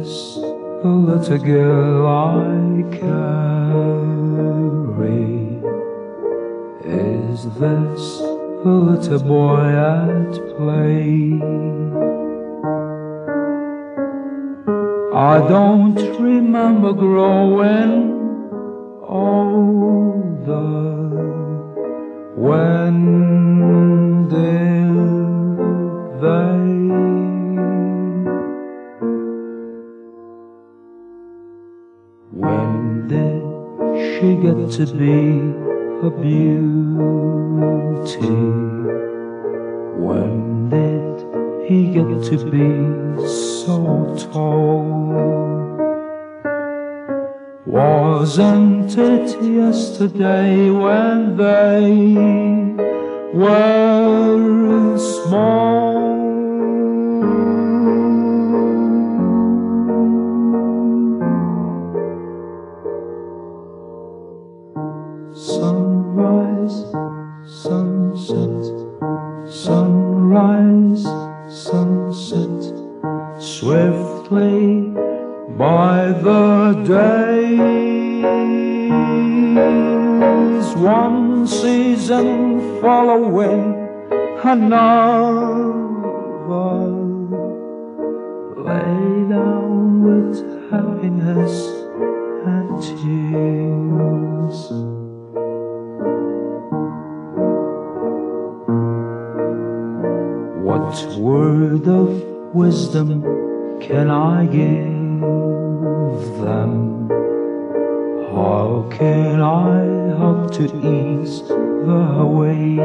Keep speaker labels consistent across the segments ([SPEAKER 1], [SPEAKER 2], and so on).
[SPEAKER 1] this the little girl I carry? Is this the little boy at play? I don't remember growing older. When did they? When did she get to be a beauty? When did he get to be so tall? Wasn't it yesterday when they were small? Sunrise, sunset, sunrise, sunset, swiftly by the days, one season following another, lay down with happiness and tears. What word of wisdom can I give them? How can I help to ease the way?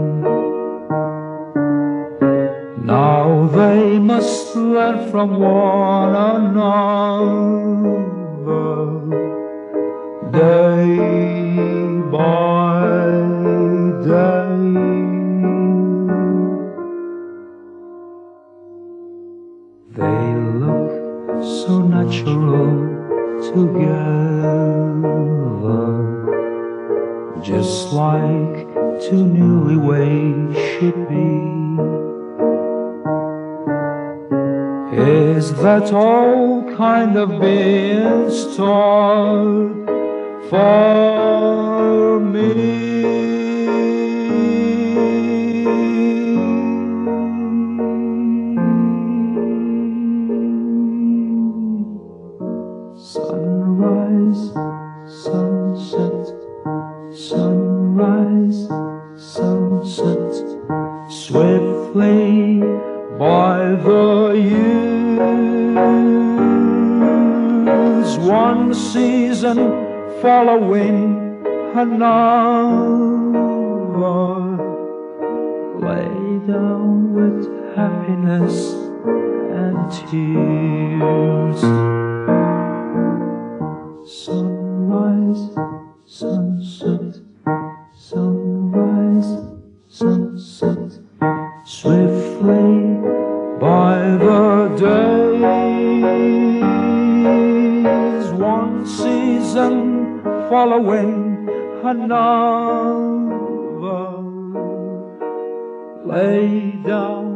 [SPEAKER 1] Now they must learn from one another, day by day. They look so natural together, just like two newlyweds should be. Is that all kind of being stored for me? Sunrise, sunset, sunrise, sunset, swiftly by the years, one season following another, lay down with happiness and tears. Sunrise, sunset, sunrise, sunset, swiftly by the days, one season following another, lay down